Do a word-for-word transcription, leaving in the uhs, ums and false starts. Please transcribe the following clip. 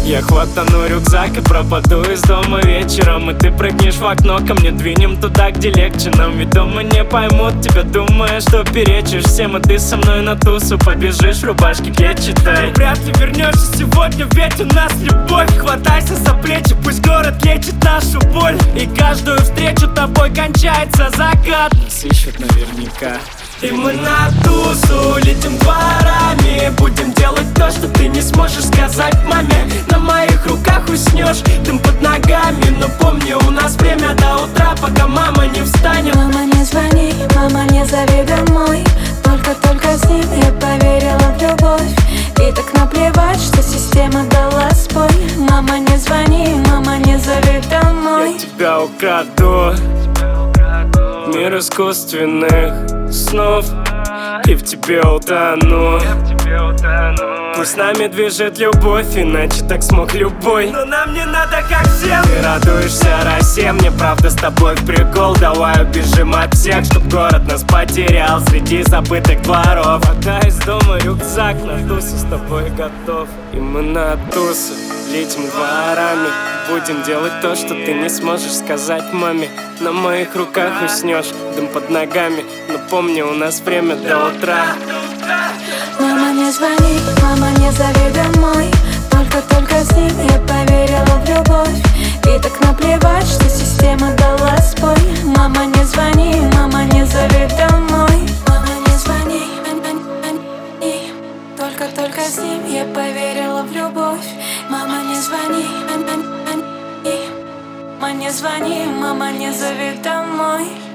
Я хватану рюкзак и пропаду из дома вечером. И ты прыгнешь в окно ко мне, двинем туда, где легче нам. Ведь дома не поймут тебя, думая, что перечишь всем. И ты со мной на тусу побежишь в рубашке клетчатой. Вряд ли вернешься сегодня, ведь у нас любовь. Хватайся за плечи, пусть город лечит нашу боль. И каждую встречу тобой кончается закат. Нас ищут наверняка. И мы на тусу летим дворами. Будем делать то, что ты не сможешь сказать маме. На моих руках уснешь, дым под ногами. Но помни, у нас время до утра, пока мама не встанет. Мама, не звони, мама, не зови домой. Только-только с ним я поверила в любовь. И так наплевать, что система дала сбой. Мама, не звони, мама, не зови домой. Я тебя украду, мир искусственных снов, и в тебе утону. Пусть нами движет любовь, иначе так смог любой. Но нам не надо, как всем. Ты радуешься росе, мне правда с тобой в прикол. Давай убежим от всех, чтоб город нас потерял среди забытых дворов. Пока из дома рюкзак, на тусу с тобой готов. И мы на тусу летим дворами. Будем делать то, что ты не сможешь сказать маме. На моих руках уснешь, дым под ногами. Но помни, у нас время до утра. Мама, не звони, мама, не зови домой. Только-только с ним я поверила в любовь. И так наплевать, что система дала сбой. Мама, не звони, мама, не зови домой. Мама, не звони, только-только с ним я поверила в любовь. Мама, не звони, мама, не звони, мама, не зови домой.